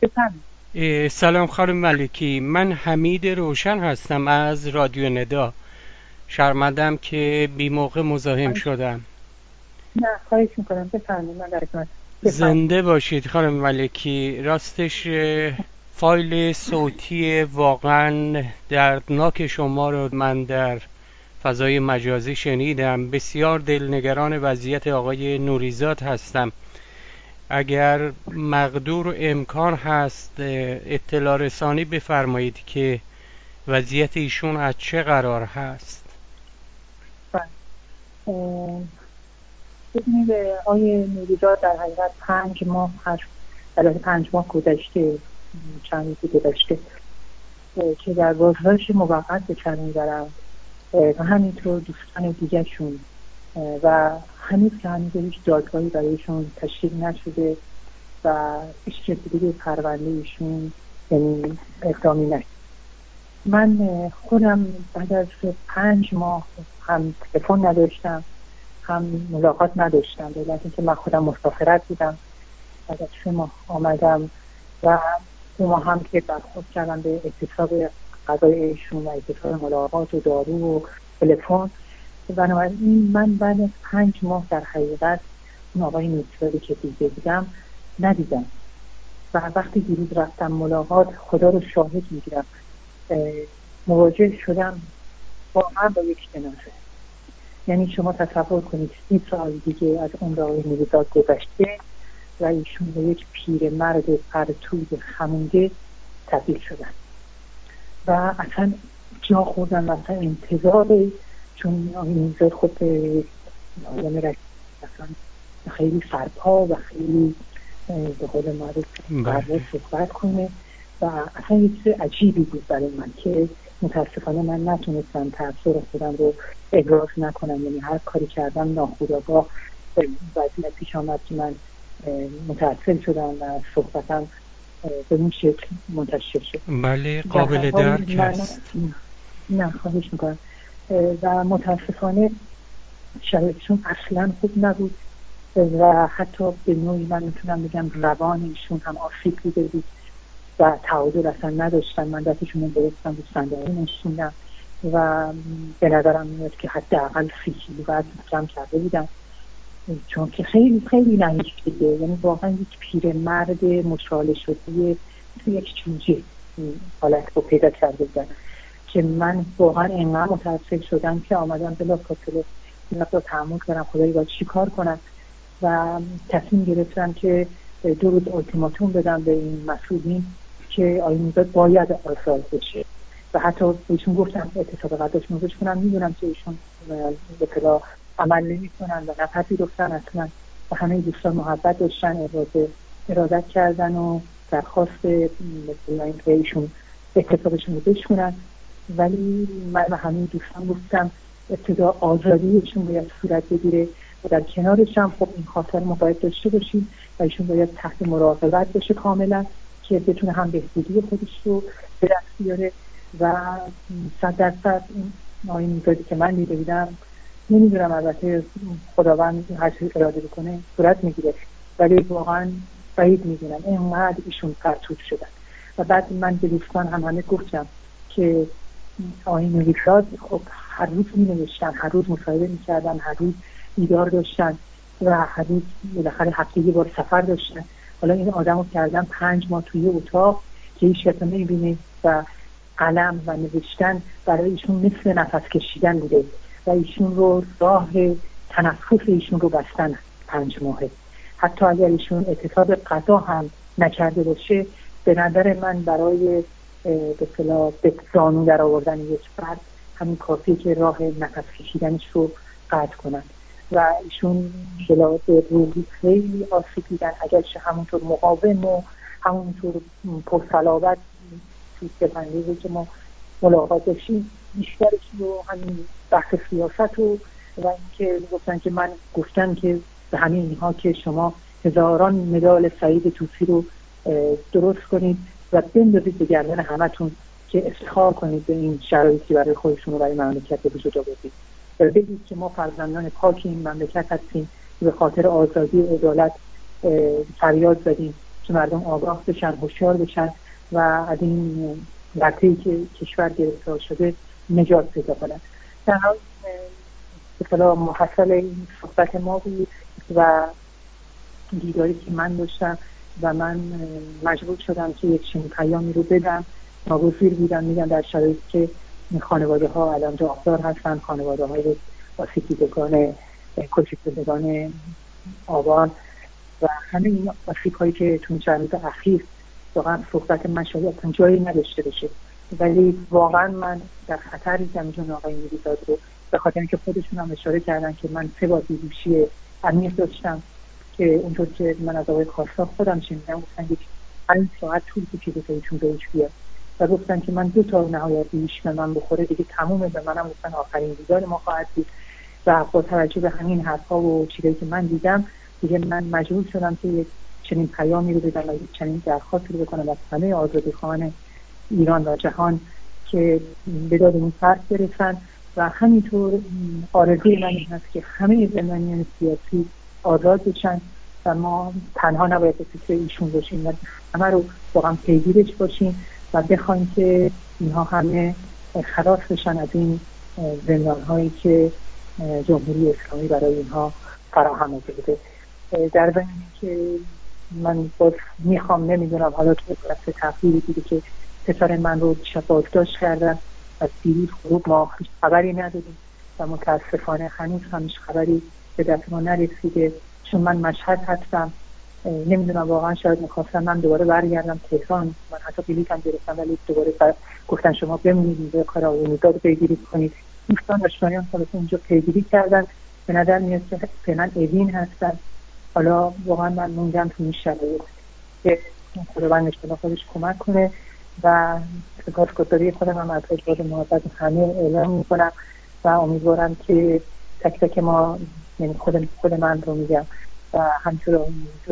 بفرمایید. سلام خانم ملکی، من حمید روشن هستم از رادیو ندا. شرمندم که بی موقع مزاحم شدم. نه خواهش میکنم، بفرمایید، من در خدمتم. بفرمایید. زنده باشید خانم ملکی. راستش فایل صوتی واقعا دردناک شما رو من در فضای مجازی شنیدم. بسیار دلنگران وضعیت آقای نوریزاد هستم. اگر مقدور و امکان هست اطلاع رسانی بفرمایید که وضعیت ایشون از چه قرار هست؟ بله. اه، ببینید آقای نوریزاد در حقیقت 5 ماه هست، البته 5 ماه گذشته، چند روزی گذشته که در بازداشت موقت به سر میبرند و همینطور دوستان دیگرشون و هنوز هیچ دادگاهی برایشون تشکیل نشده و هیچ رسیدگی به پرونده ایشون یعنی اقدامی نشده. من خودم بعد از 5 ماه هم تلفن نداشتم، هم ملاقات نداشتم، به علت اینکه من خودم مسافرت بودم. بعد از 3 ماه آمدم و 2 ماه هم که برخورد کردم به اعتصاب قضای ایشون و اعتصاب ملاقات و دارو و تلفن. بنابراین من بعد از 5 ماه در حقیقت اون آقای نوریزادی که دیده بودم ندیدم و وقتی دیروز رفتم ملاقات، خدا رو شاهد میگیرم مواجه شدم واقعا با یک جنازه. یعنی شما تصور کنید 30 سال دیگه از عمر آقای نوریزاد گذشته و ایشون به یک پیرمرد فرتوت خموده تبدیل شدن و اصلا جا خوردن و اصلا انتظار، چون آقای نوریزاد خود آدم اصلا خیلی سرپا و خیلی به قول معروف قرار صحبت کنه و اصلا یه چیز عجیبی بود برای من که متاسفانه من نتونستم تأثیر خودم رو ابراز نکنم. یعنی هر کاری کردم ناخودآگاه وضعیت پیش آمد که من متأثر شدم و صحبتم به اون شکل منتشر شد. بله، قابل درک است. نه خواهش میکنم. و متاسفانه شرایطشون اصلا خوب نبود و حتی به نوعی من میتونم بگم روان ایشون هم آسیب دیده بود و تعادل اصلا نداشتن. من دستشون رو گرفتم رو صندلی نشوندم و به نظرم میاد که حداقل 30 کیلو وزن کم کرده بودم، چون که خیلی خیلی نحیف دیگه. یعنی واقعا یک پیرمرد مچاله شده یک جوجه حالت رو پیدا کرده بودن که من واقعا اینقدر متاسف شدم که آمدم بلافاصله این مقدار تحمل کردم خدایی باید چی کار کنم و تصمیم گرفتم که 2 روز اولتیماتوم بدم به این مسئولین که آقای نوریزاد باید آزاد بشه و حتی بهشون گفتم اعتصاب قضایش موضوعش کنم. میدونم که ایشون به اطلاع عمل نمی کنن و نپذیرفتن اصلا و همه دوستان محبت داشتن، ارادت کردن و درخواست مثلا اینکه ایشون اعتصابشون رو بشکنن. ولی من و همه دوستان گفتم ابتدا آزادیشون باید صورت بگیره و در کنارش هم خب این خاطر ما باید داشته باشیم و ایشون باید تحت مراقبت بشه کاملا که بتونه هم بهبودی خودش رو به دست بیاره و 100% این آقای نوریزادی که من دیده بودم، نمیدونم البته خداوند هر چیزی اراده بکنه صورت میگیره، ولی واقعا بعید میدونم اینقدر ایشون فرتوت شدن. و بعد من به دوستان هم همه گفتم که آقای نوریزاد خب هر روز مینوشتن، هر روز مصاحبه میکردن، هر روز دیدار داشتن و هر روز بالاخره هفته یه بار سفر داشتن. حالا این آدم رو کردن 5 ماه توی اتاق که هیچ کس نمیبینه و قلم و نوشتن برای ایشون مثل نفس کشیدن بوده و ایشون رو راه تنفس ایشون رو بستن 5 ماهه. حتی اگر ایشون اعتصاب غذا هم نکرده باشه، به نظر من برای به اصطلاح به زانو در آوردن یک فرد همین کافیه که راه نفس کشیدنش رو قطع کنن و ایشون به روحی خیلی آسیب دیدن. اگرچه همونطور مقاوم و همونطور پرصلابت توی سپندهی که ما ملاقات داشتیم، بیشترش رو همین بحث سیاست و اینکه گفتن که من گفتن که به همین اینها که شما هزاران مدال سعید طوسی رو درست کنید و بندازید به گردن همتون که افتخار کنید به این شرایطی برای خودشون و برای مملکت به وجود آوردید و بگید که ما فرزندان پاک این مملکت هستیم، به خاطر آزادی و عدالت فریاد زدیم که مردم آگاه بشن، هوشیار بشن و از این ورطه‌ای که کشور گرفتار شده نجات پیدا کنن. در حال اصطلاح محصل این صحبت ما بود و دیداری که من داشتم و من مجبور شدم که یک چنین پیامی رو بدم. ناگزیر بودم، میگن در شرایطی که این خانواده ها الان جاهدار هستن، خانواده های آسیب دیدگان، کشته شدگان آبان و همه این آسیب هایی که تو چند روز اخیر واقعا صحبت من شاید اصلا جایی نداشته باشه، ولی واقعا من در خطر دیدم جون آقای نوریزاد رو، به خاطر اینکه خودشون هم اشاره کردن که من 3 بار بیهوشی عمیق داشتم که اونطور که من از آقای خواستار خودم شنیدم گفتن که 5 ساعت طول کشید تا ایشون بهش بیاد و گفتن که من 2 تا نهایت بیهوش به من بخوره دیگه تمومه، به منم گفتن آخرین دیدار ما خواهد بود. و با توجه به همین حرفا و چیزایی که من دیدم دیگه من مجبور شدم که یک چنین پیامی رو بدم و یک چنین درخواستی رو بکنم از همه آزادیخواهان ایران و جهان که به داد این فرد برسن و همینطور آرزوی من این هست که همه زندانیان سیاسی آزاد بشن و ما تنها نباید به فکر ایشون باشیم و همه رو واقعا پیگیرش باشیم و بخوایم که اینها همه خلاص بشن از این زندان‌هایی که جمهوری اسلامی برای اینها فراهم کرده. در ضمن که من باز میخوام، نمیدونم حالا تو دست تفریحی دیدی که پسر من رو دیشب بازداشت کردن و دیروز غروب ما هیچ خبری نداریم و متاسفانه هنوز هم هیچ خبری به دست ما نرسیده. چون من مشهد هستم، نمیدونم واقعا شاید میخواستم من دوباره برگردم تهران، من حتی بلیطم گرفتم ولی دوباره گفتن شما بمونید به کار آقای نوریزاد پیگیری کنید. دوستان آشنایان خلاص اونجا پیگیری کردن، به نظر میاد که فعلا اوین هستن. حالا واقعا من موندم تو این شرایط که خداوند انشالله خودش کمک کنه و سپاسگزاری خودم هم از اجبار محبت همه اعلام میکنم و امیدوارم که تک تک ما، یعنی خود من رو میگم و همچنان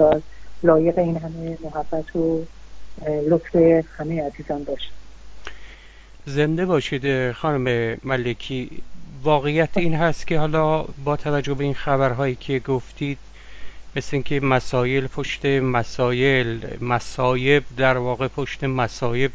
لایق این همه محبت و لطف همه عزیزان باشه. زنده باشید خانم ملکی. واقعیت این هست که حالا با توجه به این خبرهایی که گفتید مثل اینکه مسائل پشت مسائل، مصایب در واقع پشت مصایب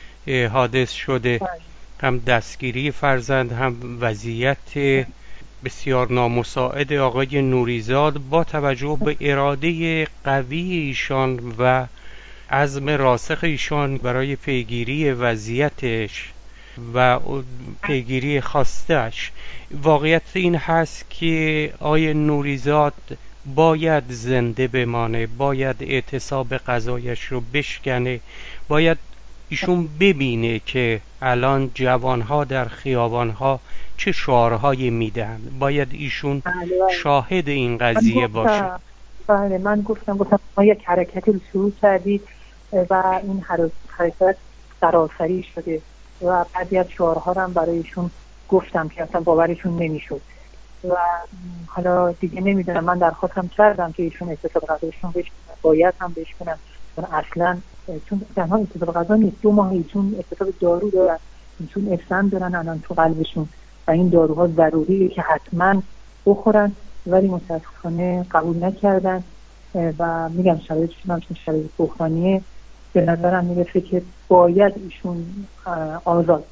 حادث شده، هم دستگیری فرزند، هم وضعیت بسیار نامساعد آقای نوریزاد با توجه به اراده قوی ایشان و عزم راسخ ایشان برای پیگیری وضعیتش و پیگیری خواستش. واقعیت این هست که آقای نوریزاد باید زنده بمانه، باید اعتصاب قضایش رو بشکنه، باید ایشون ببینه که الان جوانها در خیابانها چه شعارهایی میدن، باید ایشون شاهد این قضیه باشه. بله من گفتم ما یک حرکتی رو شروع کردید و این حرکت سراسری شده و بعضی از شعارها هم برایشون گفتم که اصلا باورشون نمیشد و حالا دیگه نمیدونم، من درخواستم کردم که ایشون اعتصاب قضایشون بشکنن، باید هم بشکنن چون اصلا چون تنها اعتصاب قضا نیست، 2 ماه ایشون اعتصاب دارو دارن، ایشون اسم دارن الان تو قلبشون و این داروها ضروریه که حتما بخورن ولی متاسفانه قبول نکردن و میگم شرایطشون هم شرایط بحرانیه. به نظرم میرسه که باید ایشون آزاد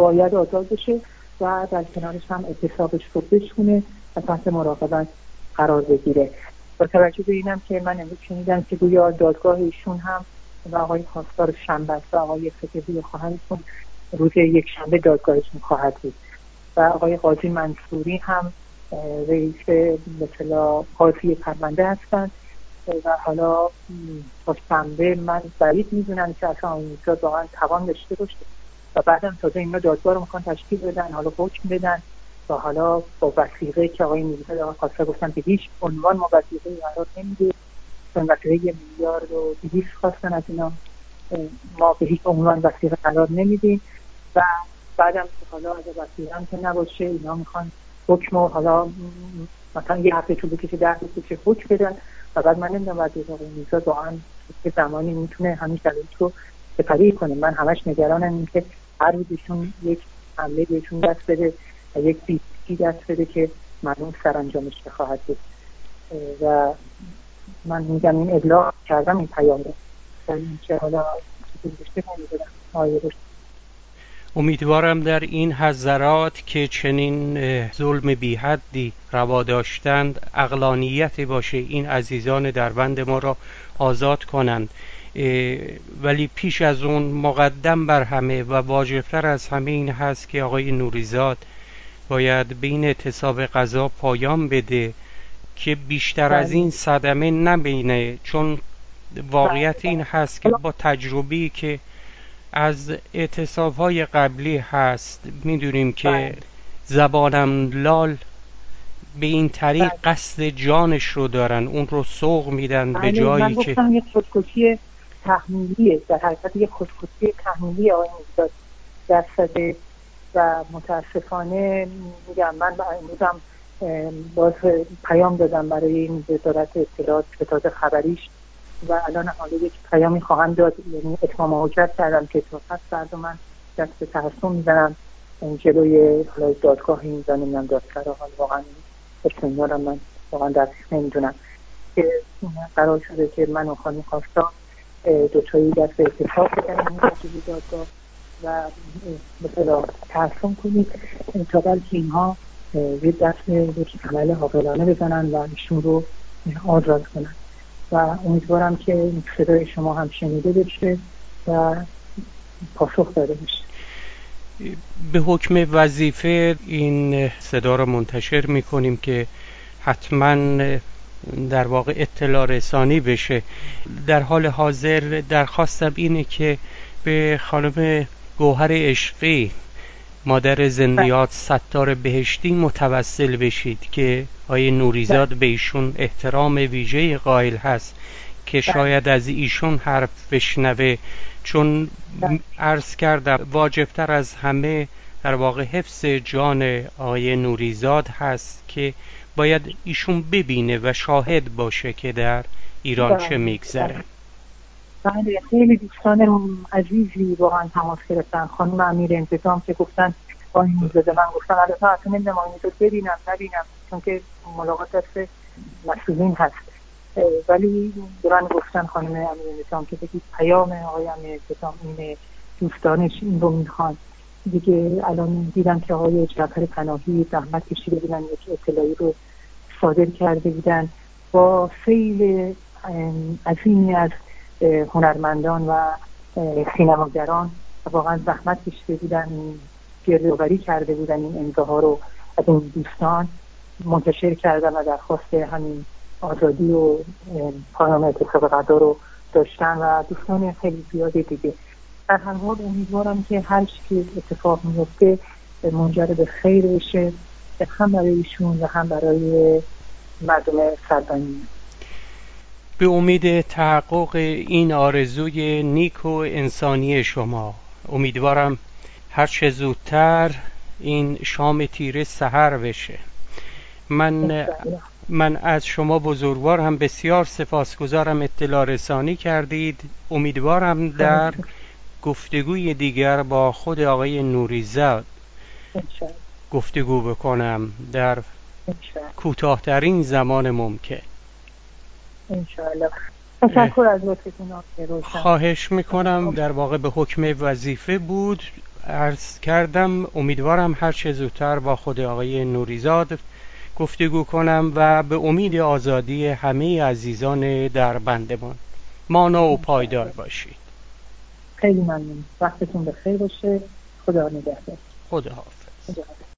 بشه و در کنارش هم اعتصابش رو بشونه و تحت مراقبت قرار بگیره. با توجه به اینم که من امروز شنیدم که گویا دادگاه ایشون هم و آقای خواستار شنبه و آقای فتحی خواهرشون روز یکشنبه دادگاهشون خواهد بود و آقای قاضی منصوری هم رئیس مثلا قاضی پرونده هستند و حالا تا شنبه من بعید میدونم که اصلا آقای واقعا توان داشته باشه و بعدم تازه اینا دادگاه رو میخوان تشکیل بدن، حالا حکم بدن و حالا با وثیقه که آقای نوریزاد آقای خواستار گفتن به هیچ عنوان ما وثیقه قرار نمیدیم، چون وثیقه 1 میلیارد و 200 خواستن از اینا، ما به هیچ عنوان وثیقه قرار نمیدیم و بعدم حالا اگه وثیقه هم که نباشه اینا میخوان حکم و حالا مثلا یه هفته طول بکشه 10 روز بکشه حکم بدن و بعد من نمیدونم وضعیت آقای نوریزاد واقعا به زمانی میتونه همین شرایط رو سپری کنه. من همش نگرانم این که هر روزشون یک حمله بهشون دست بده و یک بیستی دست بده که معلوم سرانجامش خواهد بود و من میگم این ابلاغ کردم این پیام رو اینکه حالا گذشته نمیدونم آیه رو. امیدوارم در این حضرات که چنین ظلم بی حدی روا داشتند عقلانیتی باشه این عزیزان دربند ما را آزاد کنند. ولی پیش از اون مقدم بر همه و واجبتر از همه این هست که آقای نوریزاد باید به این اعتصاب غذا پایان بده که بیشتر از این صدمه نبینه، چون واقعیت این هست که با تجربی که از اعتصاب‌های قبلی هست میدونیم که زبانم لال به این طریق قصد جانش رو دارن، اون رو سوق میدن به جایی من که گفتم یک خودکشی تحمیلیه، در حقیقت یک خودکشی تحمیلی آقای نوریزاد دست و متاسفانه میگم من امروزم باز پیام دادم برای این وزارت اطلاعات به تازه خبریش و الان حالا یک پیامی خواهم داد، یعنی اتمام حجت کردم که تا پس فردا من دست به تحصیل میزنم جلوی حالا دادگاهی میزنم دادسرا. حالا واقعا اطمینانم من واقعا دقیق نمیدونم که قرار شده که من و خانم خواستا دوتایی دست به اعتصاب بزنیم جلوی دادگاه و مثلا تحصیل کنید تا بلکه اینها یه دست یک عمل عاقلانه بزنن و ایشون رو آزاد کنن و امیدوارم که صدای شما هم شنیده بشه و پاسخ داده بشه. به حکم وظیفه این صدا را منتشر میکنیم که حتما در واقع اطلاع رسانی بشه. در حال حاضر درخواستم اینه که به خانم گوهر عشقی مادر زندیات ستار بهشتی متوسل بشید که آقای نوریزاد به ایشون احترام ویژه قائل هست که شاید از ایشون حرف بشنوه، چون عرض کردم واجبتر از همه در واقع حفظ جان آقای نوریزاد هست که باید ایشون ببینه و شاهد باشه که در ایران چه میگذره. بله، خیلی دوستان عزیزی واقعا تماس گرفتن، خانم امیر انتظام که گفتن آقای نوریزاد، من گفتم البته اصلا نمیدونم آقای نوریزاد نبینم چون که ملاقات دست مسئولین هست، ولی دوران گفتن خانم امیر انتظام که بگید پیام آقای امیر انتظام اینه، دوستانش این رو میخوان دیگه. الان دیدم که آقای جعفر پناهی زحمت کشیده بودن، یک اطلاعی رو صادر کرده بودن با سیل عظیمی از هنرمندان و سینماگران، واقعا زحمت کشیده بودن، گردآوری کرده بودن این امضاها رو از این دوستان منتشر کردن و درخواست همین آزادی و پایان اعتصاب غذا رو داشتن و دوستان خیلی زیاده دیگه. در هر حال امیدوارم که هر چیزی اتفاق میفته منجر به خیر بشه، هم برای ایشون و هم برای مردم سربنی. به امید تحقق این آرزوی نیک و انسانی شما امیدوارم هر چه زودتر این شام تیره سحر بشه. من از شما بزرگوار هم بسیار سپاسگزارم، اطلاع رسانی کردید. امیدوارم در گفتگوی دیگر با خود آقای نوریزاد گفتگو بکنم در کوتاه‌ترین زمان ممکن. انشاءالله. تشکر از لطفتون. خواهش میکنم، در واقع به حکم وظیفه بود عرض کردم. امیدوارم هر چه زودتر با خود آقای نوریزاد گفتگو کنم و به امید آزادی همه عزیزان در بندمان مانا و پایدار باشید. خیلی ممنون، وقتتون بخیر باشه. خدا نگهدار. خدا حافظ.